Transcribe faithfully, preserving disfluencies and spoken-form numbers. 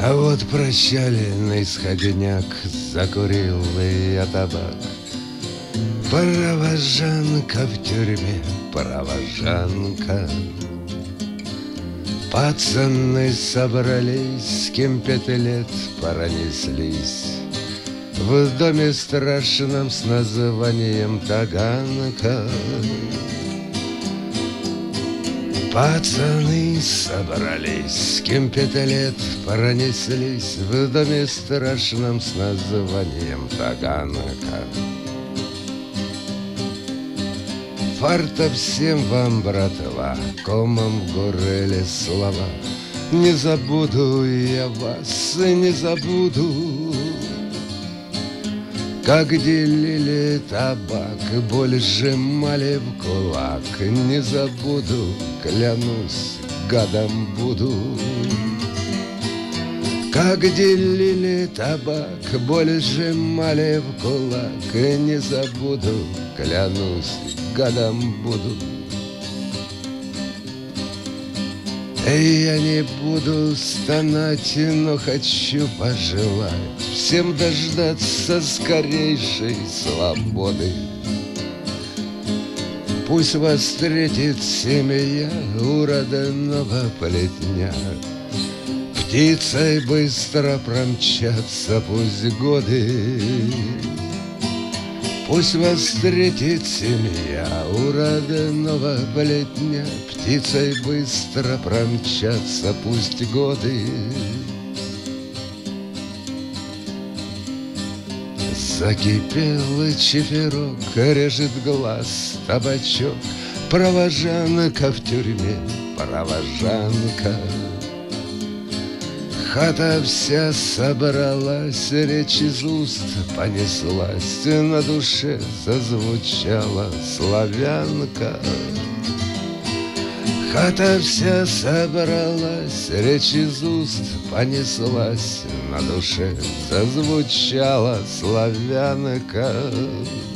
А вот прощальный сходняк закурил я табак. Провожанка в тюрьме, провожанка. Пацаны собрались, кем пять лет пронеслись в доме страшном с названием Таганка. Пацаны собрались, кем пять лет пронеслись в доме страшном с названием Таганка. Фарта всем вам, братва, комом в горле слова. Не забуду я вас, не забуду, как делили табак, боль сжимали в кулак. Не забуду, клянусь, гадом буду. Как делили табак, боль сжимали в кулак. Не забуду, клянусь, гадом буду. Эй, я не буду стонать, но хочу пожелать всем дождаться скорейшей свободы. Пусть вас встретит семья у родного плетня. Птицей быстро промчатся пусть годы. Пусть вас встретит семья у родного плетня. Птицей быстро промчатся пусть годы. Закипел чиферок, режет глаз табачок. Провожанка в тюрьме, провожанка. Хата вся собралась, речь из уст понеслась, на душе зазвучала славянка. Хата вся собралась, речь из уст понеслась, на душе зазвучала славянка.